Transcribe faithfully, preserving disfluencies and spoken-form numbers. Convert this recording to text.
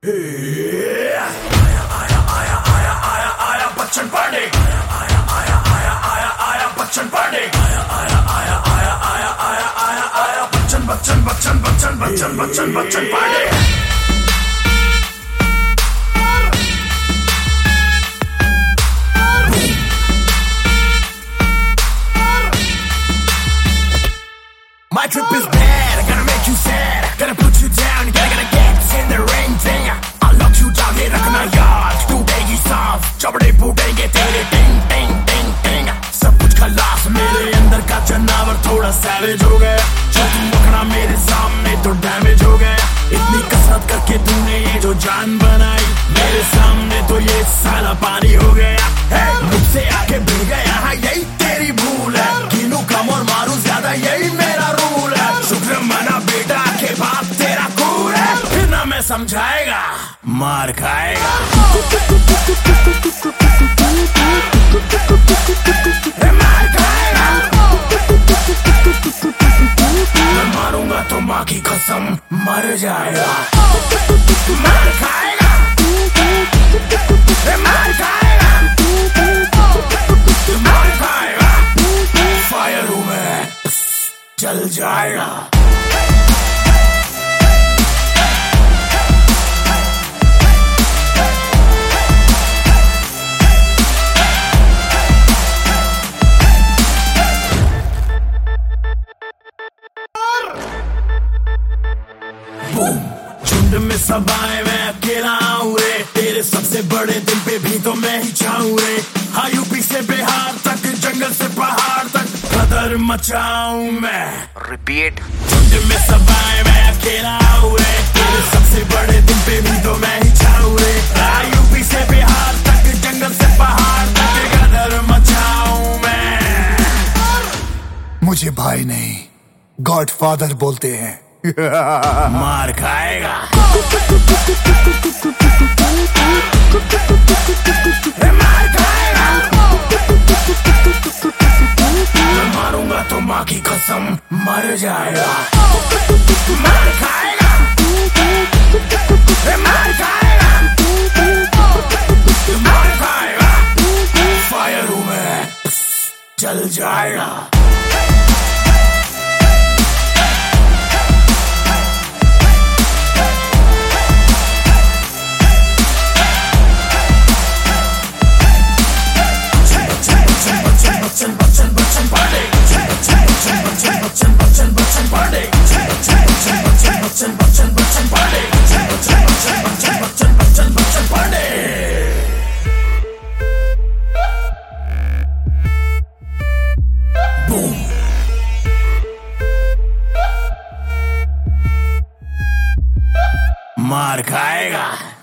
आया आया आया आया आया आया बच्चन पांडे आया आया आया आया आया आया बच्चन पांडे आया आया आया आया आया आया आया आया Bachchan Bachchan Bachchan Bachchan Bachchan Bachchan Bachchan Pandey. My trip is bad, I gotta make you sad, gotta put you down, gotta gotta get in the ring thing. I'll lock you down, ये रखना याद, टूटेगी सांस, चपड़े फूटेंगे तेरे टिंग टिंग टिंग टिंग। सब कुछ खलास, मेरे अंदर का जनावर थोड़ा सैवेज हो गया, जब तुम पकड़ा मेरे सामने तो डैमेज हो गया। इतनी कसरत करके तूने ये जो जान बनाई, मेरे सामने तो ये साला पानी हो गया। मुझसे आके भिड़ गया, हाँ यही तेरी भूल है, गिनू कम और मारू ज्यादा यही मेरा रूल है। शुक्र मना बेटा के बाप तेरा कूल है, फिर ना मैं समझाएगा मार खाएगा। मार खाएगा, मैं मारूंगा तो माँ की कसम मर जाएगा। मार खाएगा, मार खाएगा, मार खाएगा, फायर हूँ मैं, जल जाएगा। झुंड में सब आए मैं अकेला आऊं रे, तेरे सबसे बड़े दिल पे भी तो मैं ही चाहूं रे। हाँ यूपी से बिहार तक, जंगल से पहाड़ तक कदर मचाऊं मैं। रिपीट। झुंड में सब आए मैं अकेला आऊं रे, तेरे सबसे बड़े दिल पे भी तो मैं ही चाहूं रे। हाँ यूपी से बिहार तक, जंगल से पहाड़ तक कदर मचाऊं मैं। मुझे भाई नहीं गॉड फादर बोलते हैं। मार खाएगा, मार खाएगा, मैं मारूंगा तो माँ की कसम मर जाएगा। मार खाएगा, मार खाएगा, मार खाएगा, फायर हूँ मैं, जल जाएगा। बच्चन बच्चन बच्चन पांडे, बच्चन बच्चन बच्चन बच्चन बच्चन पांडे, बच्चन बच्चन बच्चन बच्चन बच्चन पांडे, बच्चन बच्चन बच्चन बच्चन बच्चन बच्चन पांडे। बूम, मार खाएगा।